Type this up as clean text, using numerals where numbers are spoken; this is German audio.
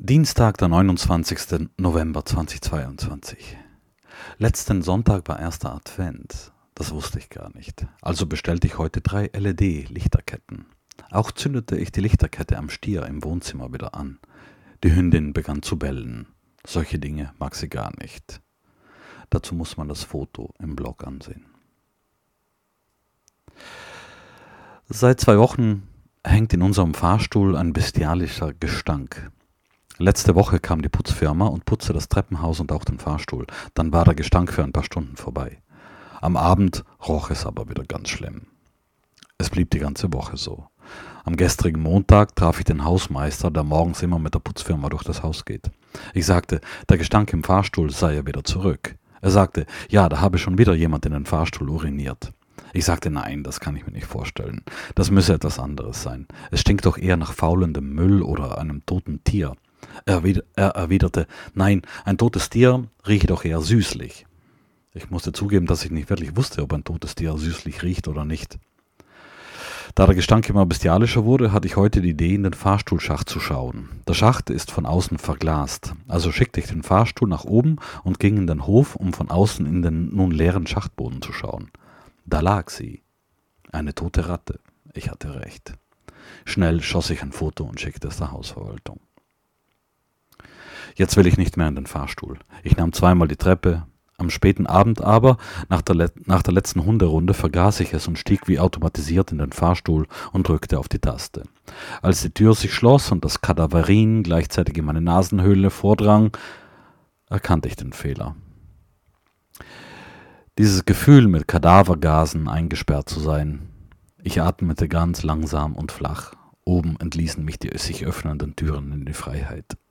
Dienstag, der 29. November 2022. Letzten Sonntag war erster Advent. Das wusste ich gar nicht. Also bestellte ich heute 3 LED-Lichterketten. Auch zündete ich die Lichterkette am Stier im Wohnzimmer wieder an. Die Hündin begann zu bellen. Solche Dinge mag sie gar nicht. Dazu muss man das Foto im Blog ansehen. Seit 2 Wochen hängt in unserem Fahrstuhl ein bestialischer Gestank. Letzte Woche kam die Putzfirma und putzte das Treppenhaus und auch den Fahrstuhl. Dann war der Gestank für ein paar Stunden vorbei. Am Abend roch es aber wieder ganz schlimm. Es blieb die ganze Woche so. Am gestrigen Montag traf ich den Hausmeister, der morgens immer mit der Putzfirma durch das Haus geht. Ich sagte, der Gestank im Fahrstuhl sei ja wieder zurück. Er sagte, ja, da habe schon wieder jemand in den Fahrstuhl uriniert. Ich sagte, nein, das kann ich mir nicht vorstellen. Das müsse etwas anderes sein. Es stinkt doch eher nach faulendem Müll oder einem toten Tier. Er erwiderte, nein, ein totes Tier rieche doch eher süßlich. Ich musste zugeben, dass ich nicht wirklich wusste, ob ein totes Tier süßlich riecht oder nicht. Da der Gestank immer bestialischer wurde, hatte ich heute die Idee, in den Fahrstuhlschacht zu schauen. Der Schacht ist von außen verglast, also schickte ich den Fahrstuhl nach oben und ging in den Hof, um von außen in den nun leeren Schachtboden zu schauen. Da lag sie, eine tote Ratte. Ich hatte recht. Schnell schoss ich ein Foto und schickte es der Hausverwaltung. Jetzt will ich nicht mehr in den Fahrstuhl. Ich nahm 2-mal die Treppe. Am späten Abend aber, nach der letzten Hunderunde, vergaß ich es und stieg wie automatisiert in den Fahrstuhl und drückte auf die Taste. Als die Tür sich schloss und das Kadaverin gleichzeitig in meine Nasenhöhle vordrang, erkannte ich den Fehler. Dieses Gefühl, mit Kadavergasen eingesperrt zu sein. Ich atmete ganz langsam und flach. Oben entließen mich die sich öffnenden Türen in die Freiheit.